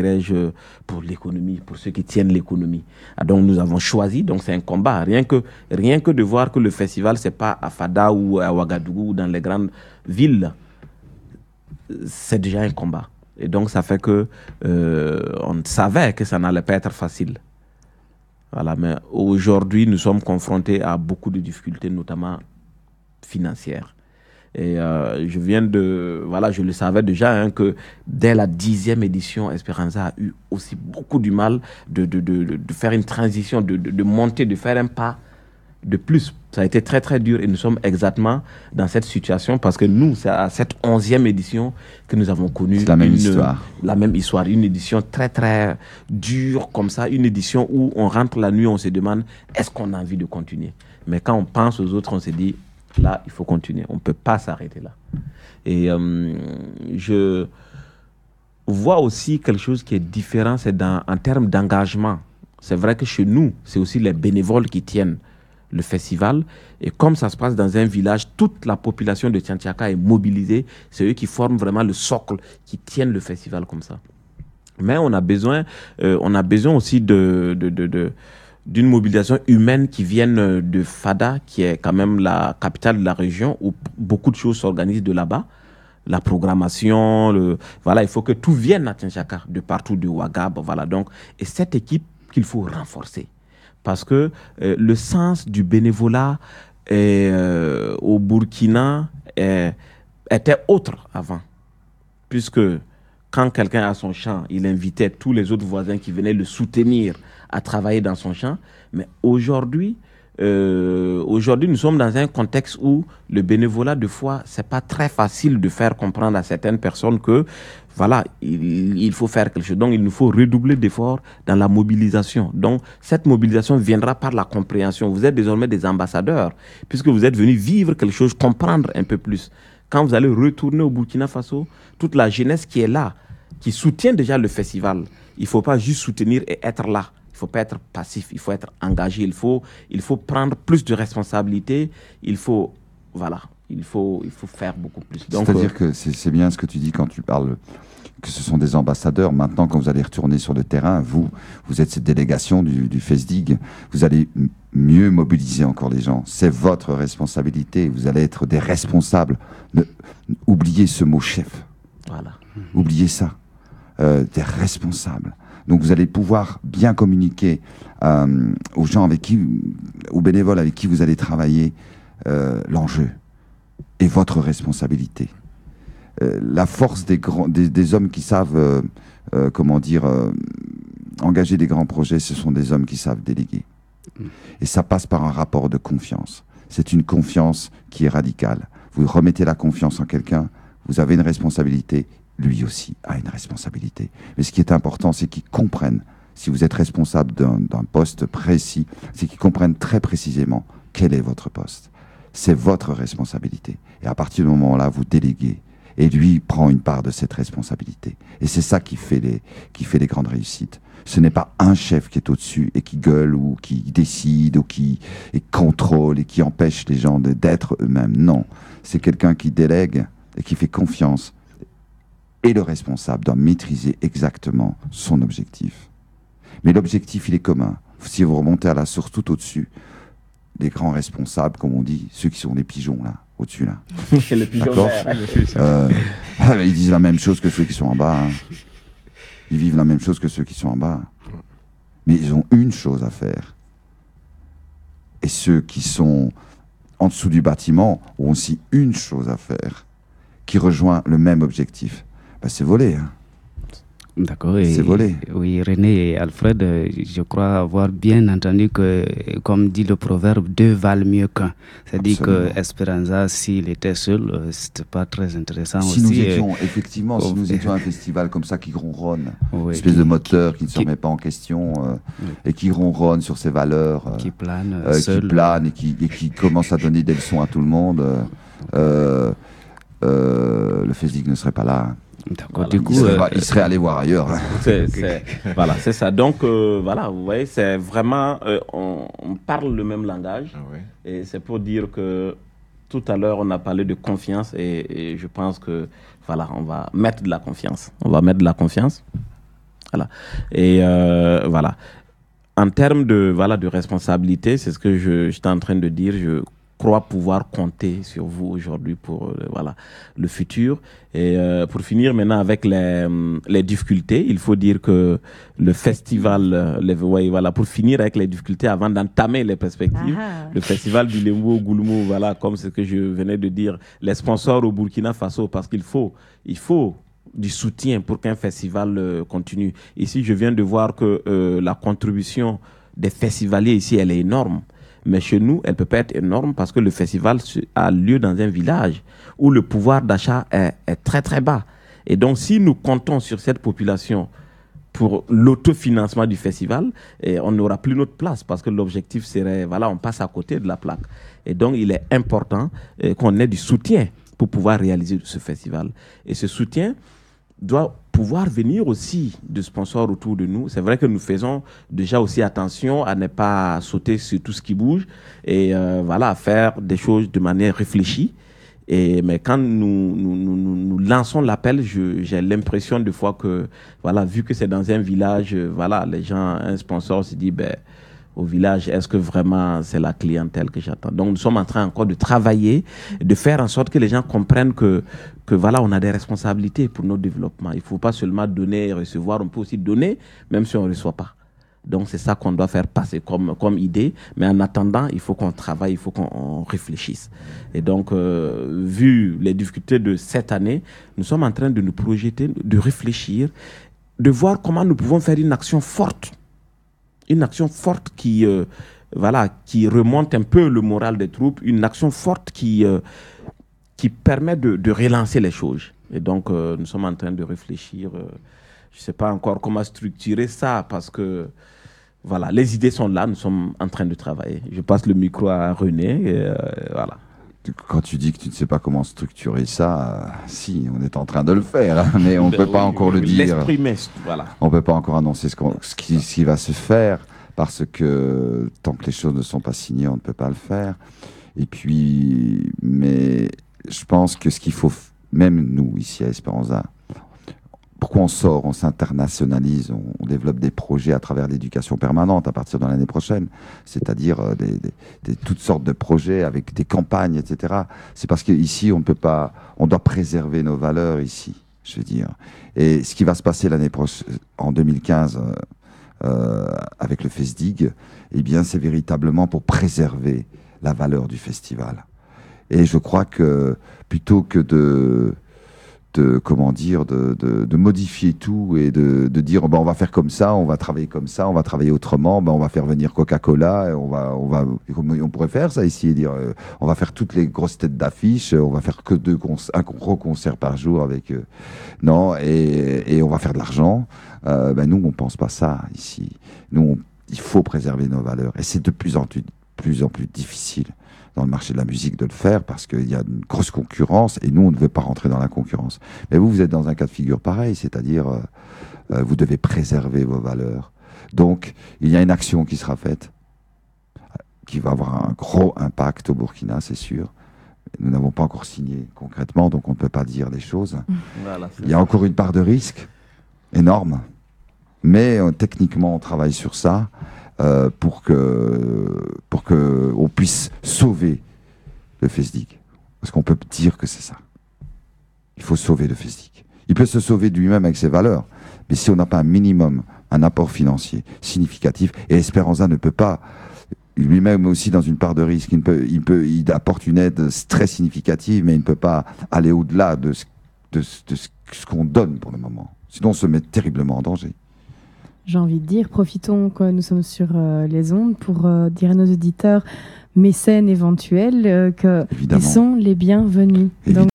pour l'économie, pour ceux qui tiennent l'économie. Donc nous avons choisi, donc c'est un combat. Rien que de voir que le festival, c'est pas à Fada ou à Ouagadougou ou dans les grandes villes, c'est déjà un combat. Et donc ça fait que on savait que ça n'allait pas être facile. Voilà, mais aujourd'hui, nous sommes confrontés à beaucoup de difficultés, notamment financières. Et je le savais déjà, que dès la 10e édition, Esperanza a eu aussi beaucoup du mal de faire une transition, de monter, de faire un pas de plus. Ça a été très très dur et nous sommes exactement dans cette situation parce que nous, c'est à cette 11e édition que nous avons connu la même histoire. La même histoire, une édition très très dure comme ça, une édition où on rentre la nuit, on se demande est-ce qu'on a envie de continuer. Mais quand on pense aux autres, on se dit là, il faut continuer. On ne peut pas s'arrêter là. Et je vois aussi quelque chose qui est différent, c'est en termes d'engagement. C'est vrai que chez nous, c'est aussi les bénévoles qui tiennent le festival. Et comme ça se passe dans un village, toute la population de Tiantiaka est mobilisée. C'est eux qui forment vraiment le socle, qui tiennent le festival comme ça. Mais on a besoin aussi d'une mobilisation humaine qui vienne de Fada, qui est quand même la capitale de la région, où beaucoup de choses s'organisent de là-bas. La programmation, il faut que tout vienne à Tiantiaka, de partout, de Ouagab, Donc, et cette équipe qu'il faut renforcer. Parce que le sens du bénévolat au Burkina était autre avant. Puisque quand quelqu'un a son champ, il invitait tous les autres voisins qui venaient le soutenir à travailler dans son champ. Mais aujourd'hui, nous sommes dans un contexte où le bénévolat, de fois, c'est pas très facile de faire comprendre à certaines personnes que, il faut faire quelque chose. Donc, il nous faut redoubler d'efforts dans la mobilisation. Donc, cette mobilisation viendra par la compréhension. Vous êtes désormais des ambassadeurs, puisque vous êtes venus vivre quelque chose, comprendre un peu plus. Quand vous allez retourner au Burkina Faso, toute la jeunesse qui est là, qui soutient déjà le festival, il ne faut pas juste soutenir et être là. Il ne faut pas être passif, il faut être engagé, il faut prendre plus de responsabilités, il faut faire beaucoup plus. C'est-à-dire que c'est bien ce que tu dis quand tu parles que ce sont des ambassadeurs. Maintenant, quand vous allez retourner sur le terrain, vous êtes cette délégation du FESDIG, vous allez mieux mobiliser encore les gens. C'est votre responsabilité, vous allez être des responsables. Oubliez ce mot chef. Voilà. Oubliez ça. Des responsables. Donc vous allez pouvoir bien communiquer aux gens aux bénévoles avec qui vous allez travailler, l'enjeu et votre responsabilité. La force des hommes qui savent, engager des grands projets, ce sont des hommes qui savent déléguer. Et ça passe par un rapport de confiance. c'est une confiance qui est radicale. Vous remettez la confiance en quelqu'un, vous avez une responsabilité, lui aussi a une responsabilité. Mais ce qui est important, c'est qu'ils comprennent, si vous êtes responsable d'un poste précis, c'est qu'ils comprennent très précisément quel est votre poste. C'est votre responsabilité. Et à partir du moment-là, vous déléguez. Et lui prend une part de cette responsabilité. Et c'est ça qui fait les grandes réussites. Ce n'est pas un chef qui est au-dessus et qui gueule ou qui décide ou qui contrôle et qui empêche les gens d'être eux-mêmes. Non, c'est quelqu'un qui délègue et qui fait confiance. Et le responsable doit maîtriser exactement son objectif. Mais l'objectif, il est commun. Si vous remontez à la source tout au-dessus, les grands responsables, comme on dit, ceux qui sont les pigeons là, au-dessus là. Les pigeons verts. Ils disent la même chose que ceux qui sont en bas. Hein. Ils vivent la même chose que ceux qui sont en bas. Mais ils ont une chose à faire. Et ceux qui sont en dessous du bâtiment ont aussi une chose à faire, qui rejoint le même objectif. Ben, c'est voler. Hein. D'accord. C'est volé. Oui, René et Alfred, je crois avoir bien entendu que, comme dit le proverbe, deux valent mieux qu'un. C'est-à-dire que Esperanza, s'il était seul, c'était pas très intéressant si aussi. Nous étions, effectivement, si nous étions un festival comme ça qui ronronne, une espèce de moteur qui ne se remet pas en question et qui ronronne sur ses valeurs, qui plane, et qui commence à donner des leçons à tout le monde, le FESDIG ne serait pas là. D'accord. Voilà. Du coup, il serait allé voir ailleurs. Voilà, c'est ça. Donc, voilà, vous voyez, c'est vraiment, on parle le même langage. Ah ouais. Et c'est pour dire que tout à l'heure, on a parlé de confiance et je pense que, voilà, on va mettre de la confiance. On va mettre de la confiance. Voilà. Et voilà. En termes de, voilà, de responsabilité, c'est ce que j'étais en train de dire. Je crois pouvoir compter sur vous aujourd'hui pour voilà, le futur. Et pour finir maintenant avec les difficultés, il faut dire que le festival, voilà, pour finir avec les difficultés avant d'entamer les perspectives, le festival du Lembo Goulmou, voilà, comme ce que je venais de dire, les sponsors au Burkina Faso, parce qu'il faut du soutien pour qu'un festival continue. Ici, je viens de voir que la contribution des festivaliers ici, elle est énorme. Mais chez nous, elle ne peut pas être énorme parce que le festival a lieu dans un village où le pouvoir d'achat est très très bas. Et donc, si nous comptons sur cette population pour l'autofinancement du festival, on n'aura plus notre place parce que l'objectif serait, voilà, on passe à côté de la plaque. Et donc, il est important qu'on ait du soutien pour pouvoir réaliser ce festival. Et ce soutien doit pouvoir venir aussi de sponsors autour de nous. C'est vrai que nous faisons déjà aussi attention à ne pas sauter sur tout ce qui bouge et voilà, à faire des choses de manière réfléchie. Mais quand nous lançons l'appel, j'ai l'impression des fois que, voilà, vu que c'est dans un village, voilà, les gens, un sponsor se dit, ben, au village, est-ce que vraiment c'est la clientèle que j'attends? Donc nous sommes en train encore de travailler, de faire en sorte que les gens comprennent que voilà, on a des responsabilités pour notre développement. Il ne faut pas seulement donner et recevoir, on peut aussi donner, même si on ne reçoit pas. Donc c'est ça qu'on doit faire passer comme idée. Mais en attendant, il faut qu'on travaille, il faut qu'on réfléchisse. Et donc, vu les difficultés de cette année, nous sommes en train de nous projeter, de réfléchir, de voir comment nous pouvons faire une action forte. Une action forte qui remonte un peu le moral des troupes, une action forte qui permet de relancer les choses. Et donc, nous sommes en train de réfléchir. Je ne sais pas encore comment structurer ça parce que, voilà, les idées sont là, nous sommes en train de travailler. Je passe le micro à René. Voilà. Quand tu dis que tu ne sais pas comment structurer ça, si, on est en train de le faire, mais on ne peut pas encore le dire. Voilà. On ne peut pas encore annoncer ce qui va se faire, parce que tant que les choses ne sont pas signées, on ne peut pas le faire. Et puis, mais je pense que ce qu'il faut, même nous, ici à Esperanza, pourquoi on sort, on s'internationalise, on développe des projets à travers l'éducation permanente à partir de l'année prochaine, c'est-à-dire toutes sortes de projets avec des campagnes, etc. C'est parce qu'ici, on ne peut pas, on doit préserver nos valeurs ici, je veux dire. Et ce qui va se passer l'année prochaine, en 2015, avec le FESDIG, eh bien, c'est véritablement pour préserver la valeur du festival. Et je crois que plutôt que de comment dire, de modifier tout et de dire on va faire comme ça, on va travailler comme ça, on va travailler autrement, on va faire venir Coca-Cola, on pourrait faire ça ici et dire on va faire toutes les grosses têtes d'affiche, on va faire que un gros concert par jour avec non et on va faire de l'argent. Nous on pense pas ça ici. Nous il faut préserver nos valeurs et c'est de plus en plus difficile dans le marché de la musique de le faire parce qu'il y a une grosse concurrence et nous on ne veut pas rentrer dans la concurrence. Mais vous êtes dans un cas de figure pareil, c'est-à-dire vous devez préserver vos valeurs. Donc il y a une action qui sera faite qui va avoir un gros impact au Burkina, c'est sûr. Nous n'avons pas encore signé concrètement, donc on ne peut pas dire les choses. Voilà, il y a encore une part de risque énorme, mais techniquement on travaille sur ça. Pour que on puisse sauver le FESDIC. Parce qu'on peut dire que c'est ça. Il faut sauver le FESDIC. Il peut se sauver de lui-même avec ses valeurs. Mais si on n'a pas un minimum, un apport financier significatif, et Esperanza ne peut pas, lui-même aussi dans une part de risque, il apporte une aide très significative, mais il ne peut pas aller au-delà de ce qu'on donne pour le moment. Sinon on se met terriblement en danger. J'ai envie de dire, profitons que nous sommes sur les ondes pour dire à nos auditeurs, mécènes éventuels, qu'ils sont les bienvenus. Donc,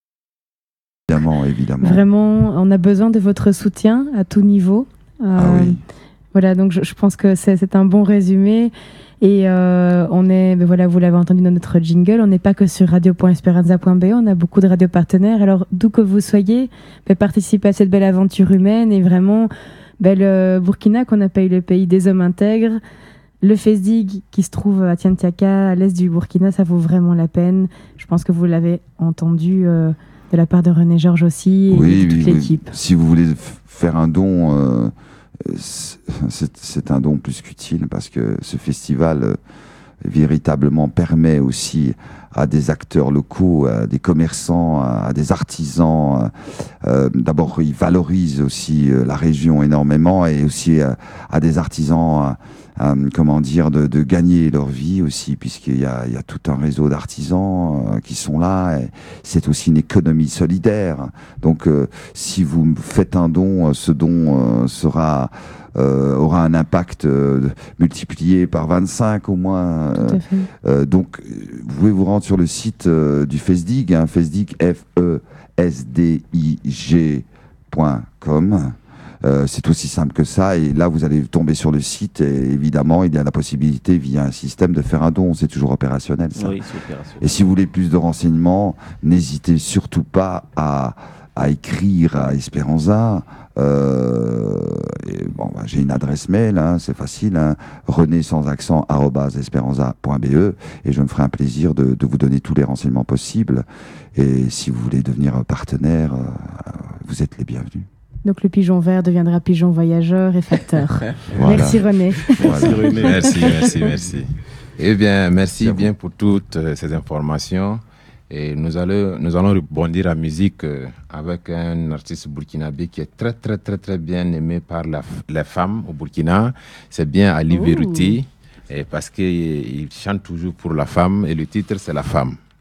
évidemment. Vraiment, on a besoin de votre soutien à tout niveau. Oui. Voilà, donc je pense que c'est un bon résumé. Et on est, voilà, vous l'avez entendu dans notre jingle, on n'est pas que sur radio.esperanza.be, on a beaucoup de radios partenaires. Alors, d'où que vous soyez, participez à cette belle aventure humaine et vraiment... le Burkina, qu'on appelle le pays des hommes intègres, le FESDIG qui se trouve à Tiantiaka, à l'est du Burkina, ça vaut vraiment la peine. Je pense que vous l'avez entendu de la part de René Georges aussi et de toute l'équipe. Si vous voulez faire un don, c'est un don plus qu'utile parce que ce festival véritablement permet aussi à des acteurs locaux, à des commerçants, à des artisans. D'abord, ils valorisent aussi la région énormément et aussi à des artisans, de gagner leur vie aussi, puisqu'il y a tout un réseau d'artisans qui sont là. Et c'est aussi une économie solidaire. Donc, si vous faites un don, ce don aura un impact multiplié par 25 au moins. Tout à fait. Donc, vous pouvez vous rendre sur le site du FESDIG, FESDIG, FESDIG.com. C'est aussi simple que ça. Et là, vous allez tomber sur le site. Et évidemment, il y a la possibilité, via un système, de faire un don. C'est toujours opérationnel, ça. Oui, c'est opérationnel. Et si vous voulez plus de renseignements, n'hésitez surtout pas à écrire à Esperanza. J'ai une adresse mail, c'est facile, René sans accent @esperanza.be, et je me ferai un plaisir de vous donner tous les renseignements possibles. Et si vous voulez devenir partenaire, vous êtes les bienvenus. Donc le pigeon vert deviendra pigeon voyageur et facteur. Voilà. Merci René. Voilà. Merci. Eh bien, merci bien pour toutes ces informations. Et nous allons rebondir à musique avec un artiste burkinabé qui est très, très, très, très bien aimé par les femmes au Burkina. C'est bien Ali Verrouti, parce qu'il chante toujours pour la femme et le titre, c'est La Femme.